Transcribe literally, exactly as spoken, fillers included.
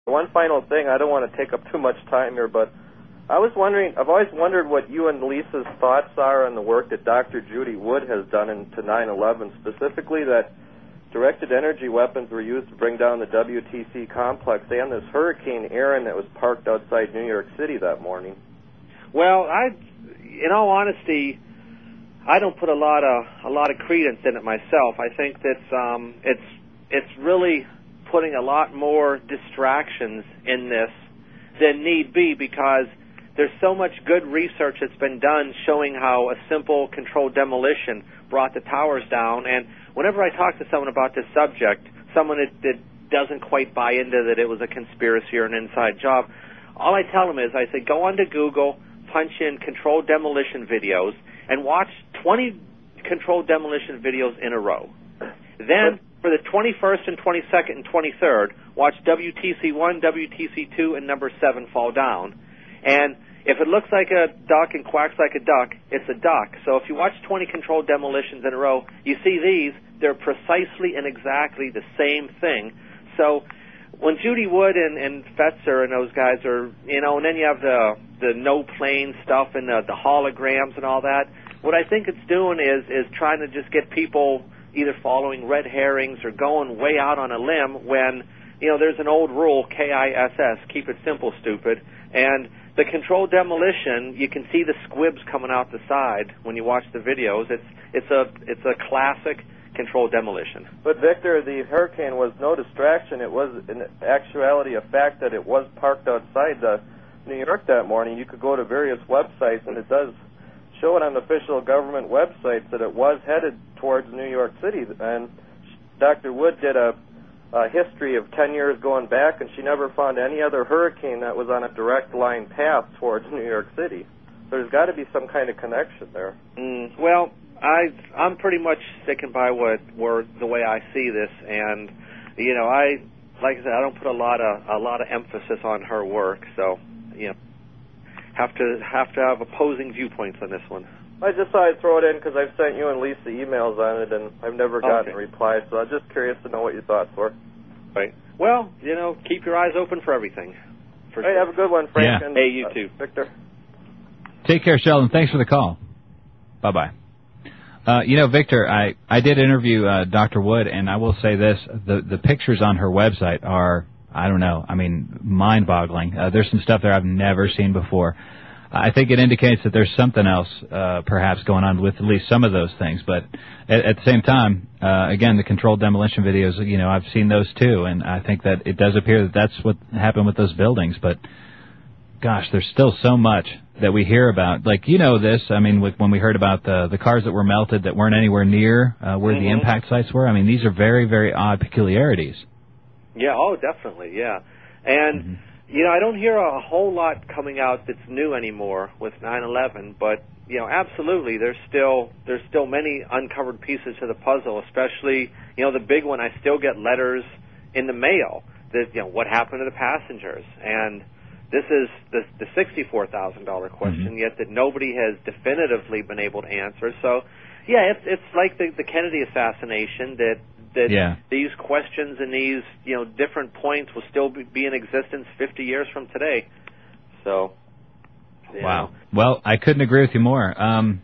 One final thing, I don't want to take up too much time here, but I was wondering, I've always wondered what you and Lisa's thoughts are on the work that Doctor Judy Wood has done into nine eleven, specifically that directed energy weapons were used to bring down the W T C complex and this Hurricane Aaron that was parked outside New York City that morning. Well, I, in all honesty, I don't put a lot of a lot of credence in it myself. I think that um, it's it's really putting a lot more distractions in this than need be, because there's so much good research that's been done showing how a simple controlled demolition brought the towers down. And whenever I talk to someone about this subject, someone that, that doesn't quite buy into that it was a conspiracy or an inside job, all I tell them is, I say, go onto Google, punch in controlled demolition videos, and watch twenty controlled demolition videos in a row. Then, for the twenty-first and twenty-second and twenty-third, watch W T C one, W T C two, and number seven fall down. And if it looks like a duck and quacks like a duck, it's a duck. So if you watch twenty controlled demolitions in a row, you see these, they're precisely and exactly the same thing. So when Judy Wood and, and Fetzer and those guys are, you know, and then you have the the no plane stuff and the, the holograms and all that, what I think it's doing is is trying to just get people either following red herrings or going way out on a limb when, you know, there's an old rule, K I S S, keep it simple, stupid. And the controlled demolition, you can see the squibs coming out the side when you watch the videos. It's it's a it's a classic controlled demolition. But Victor, the hurricane was no distraction. It was in actuality a fact that it was parked outside uh, New York that morning. You could go to various websites, and it does show it on official government websites that it was headed towards New York City. And Doctor Wood did a, a history of ten years going back, and she never found any other hurricane that was on a direct line path towards New York City. So there's got to be some kind of connection there. Mm, well, I, I'm pretty much sticking by what, what the way I see this, and you know, I like I said, I don't put a lot of a lot of emphasis on her work, so you know, have to have to have opposing viewpoints on this one. I just thought I'd throw it in because I've sent you and Lisa emails on it, and I've never gotten okay. replies, so I'm just curious to know what your thoughts were. Right. Well, you know, keep your eyes open for everything. For hey, sure. have a good one, Frank. Yeah. And, hey, you uh, too. Victor. Take care, Sheldon. Thanks for the call. Bye-bye. Uh, you know, Victor, I, I did interview uh, Doctor Wood, and I will say this, the, the pictures on her website are, I don't know, I mean, mind-boggling. Uh, there's some stuff there I've never seen before. I think it indicates that there's something else uh, perhaps going on with at least some of those things. But at, at the same time, uh, again, the controlled demolition videos, you know, I've seen those too, and I think that it does appear that that's what happened with those buildings. But, gosh, there's still so much that we hear about. Like, you know this, I mean, with, when we heard about the, the cars that were melted that weren't anywhere near uh, where mm-hmm. the impact sites were, I mean, these are very, very odd peculiarities. Yeah, oh, definitely, yeah. And... Mm-hmm. You know, I don't hear a whole lot coming out that's new anymore with nine eleven, but, you know, absolutely, there's still there's still many uncovered pieces to the puzzle, especially, you know, the big one, I still get letters in the mail that, you know, what happened to the passengers? And this is the, the sixty-four thousand dollars question, mm-hmm. yet that nobody has definitively been able to answer. So, yeah, it's, it's like the, the Kennedy assassination that that yeah. these questions and these, you know, different points will still be, be in existence fifty years from today. So, wow. Know. Well, I couldn't agree with you more. Um,